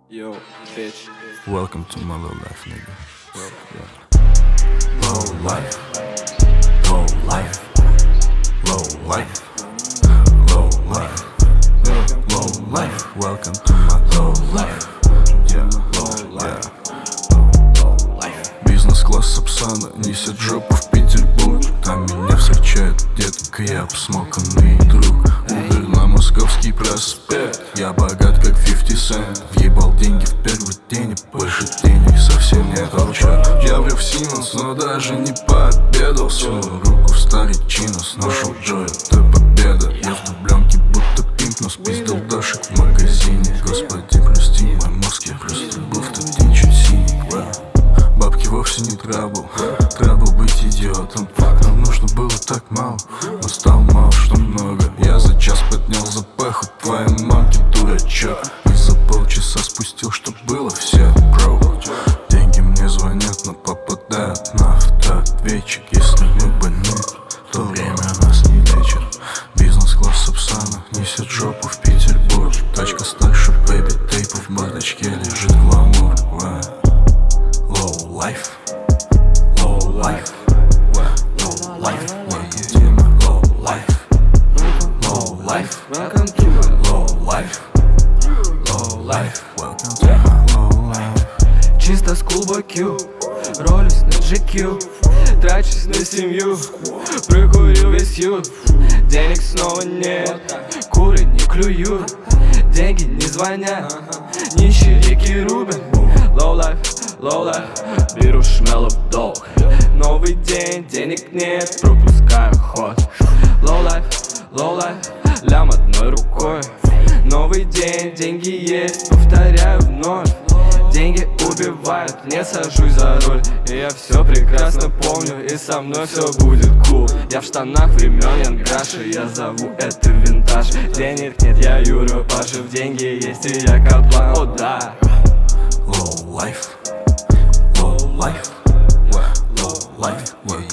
Yo, bitch. Welcome to my low life, nigga. Low life, low life, low life, low life, low life. Welcome to my low life. Yeah, low life. Бизнес-класс Сапсана несет жопу в Петербург. Там меня встречает детка, я посмоканный друг. Убер на Московский проспект. Я богат как 50 Cent. Въебал деньги в первый день, и больше денег совсем не толчу. Я влюб в Симмонс, но даже не пообедал. Всю руку в старичину сношу Джой, это победа. Я в дубленке будто пимп, но спиздил дошек в магазине. Господи, прости мой мозг, я просто был в тот день чуть синий. Бабки вовсе не трабл, трабл быть идиотом. Нам нужно было так мало, но стало мало, что много. Я за час поднял запаху твоей мамки, дурачок. И за полчаса спустил, что было все, бро. Деньги мне звонят, но попадают на автоответчик. Если мы больны, то время нас не лечит. Бизнес-класс Сапсана несет жопу в Петербург. Тачка старше, бэйби, тейпа в бардачке лежит гламур. Low life, low life, low life, low life, low life, welcome to my low life, low life, welcome to my low life. Чисто с клуба Q, ролюсь на GQ, трачусь на семью, прокурил весь ют. Денег снова нет, куры не клюют, деньги не звонят, нищие реки рубят. Low life, low life, беру шмело в долг. Новый день, денег нет, пропускаю ход. Low life, лям одной рукой. Новый день, деньги есть, повторяю вновь. Деньги убивают, не сажусь за руль. И я все прекрасно помню, и со мной все будет cool. Я в штанах времен Янграши, я зову это винтаж. Денег нет, я Юра Пашев, деньги есть, и я Каплан, о да. Low life, low life, low life,